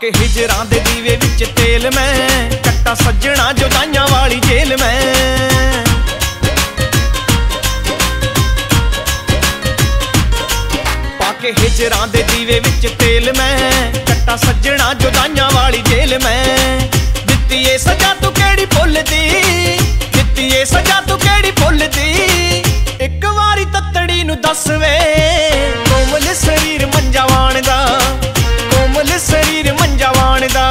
के हिजरां दे दीवे विच तेल मैं कट्टा सज्जणा जुदाइयां वाली जेल मैं। पाके हिजरां दे दीवे विच तेल मैं कट्टा सज्जणा जुदाइयां वाली जेल मैं। दित्ती ए सजा तू केड़ी भुलदी, दित्ती ए सजा तू केड़ी भुलदी, इक वारी तत्तड़ी नू दस वे कोमल शरीर मंजावाण दा, कोमल शरीर मंजावाण दा।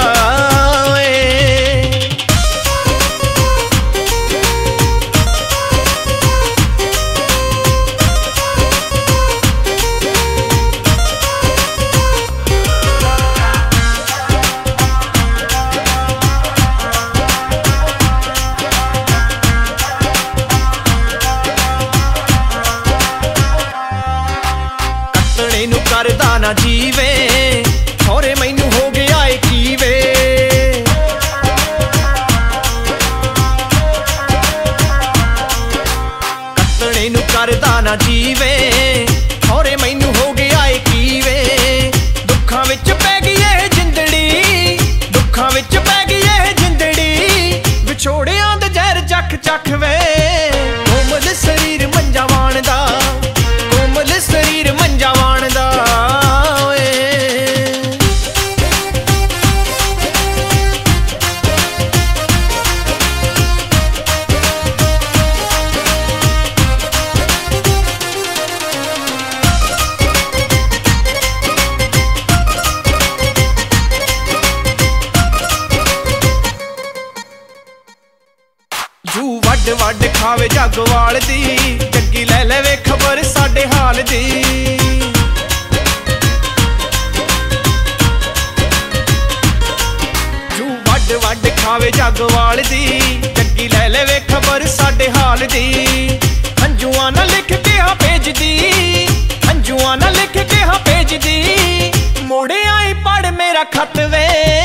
करदा ना जीवे थोरे मैनू हो गया है की वे, कट्टणे नू करदा ना जीवे थोरे मैनू हो गया है की वे। दुखां विच पै गई है जिंदड़ी, दुखां विच पै गई है जिंदड़ी, विछोड़ियां दे जहर चख चख वे कोमल शरीर मंजावाण दा, कोमल शरीर मंजावाण दा। जू वड वड खावे जगवाल दी, जग्गी लै लेवे खबर साडे हाल दी। जू वड वड खावे जगवाल दी, जग्गी लै लेवे खबर साडे हाल दी। हंजुआं ना लिख के हाँ भेज दी, हंजुआं ना लिख के हाँ भेज दी, मोड़े आई पढ़ मेरा खत वे।